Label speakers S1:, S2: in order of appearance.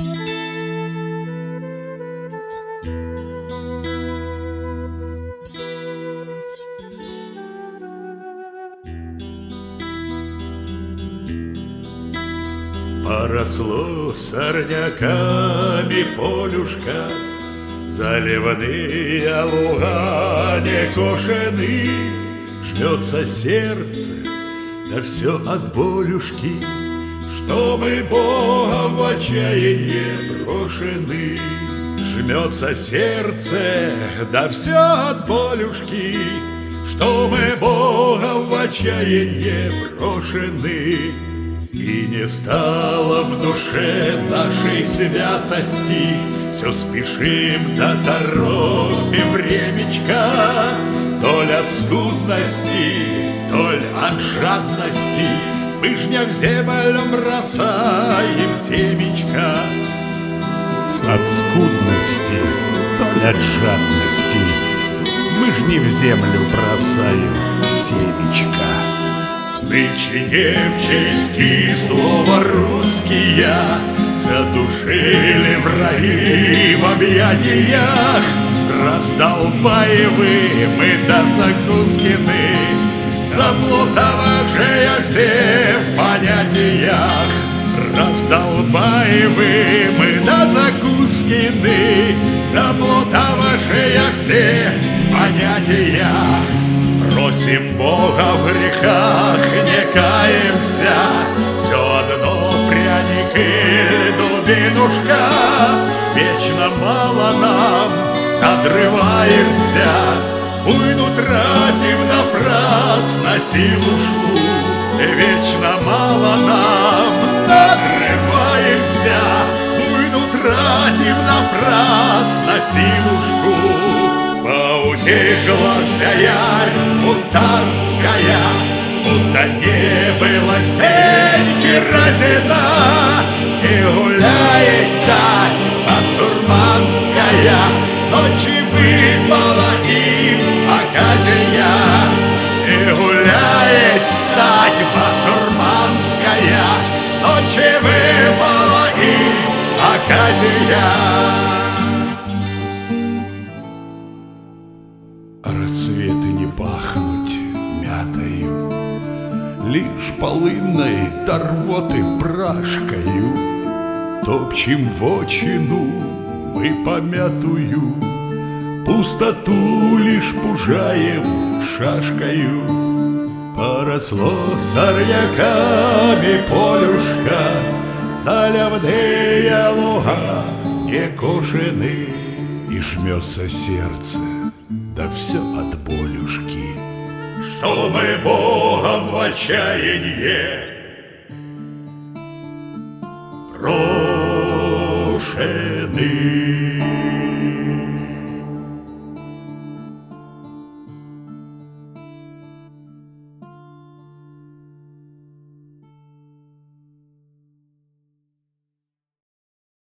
S1: Поросло сорняками полюшка, заливные луга не кошены. Жмется сердце, да все от болюшки, что мы Богом в отчаянье брошены. Жмется сердце, да все от болюшки, что мы Богом в отчаянье брошены. И не стало в душе нашей святости, все спешим да торопим времечка, то ли от скудности, то ли от жадности, мы ж не в землю бросаем семечка.
S2: От скудности, то ли от жадности, мы ж не в землю бросаем семечка.
S1: Нынче не в чести слова русские задушили враги в объятиях. Раздолбаевы мы да закускины, заплутавшие все в понятиях. Раздолбаевы мы да закускины, заплутавшие все в понятиях. Просим Бога в грехах, не каемся, все одно пряник или дубинушка. Вечно мало нам, надрываемся, буйну тратим напрасно силушку. Вечно мало нам, надрываемся, буйну тратим напрасно силушку. Поутихла вся ярь бунтарская, будто не было стеньки разина, и гуляет тать басурманская, ночи выпала им оказия. И гуляет тать басурманская, ночи выпала им оказия.
S2: Рассветы не пахнуть мятою, лишь полынной торвоты брашкою. Топчем вотчину мы помятую, пустоту лишь пужаем шашкою.
S1: Поросло сорняками полюшка, заливные луга не кошены.
S2: И жмется сердце, да все от болюшки,
S1: что мы Богом в отчаянье брошены.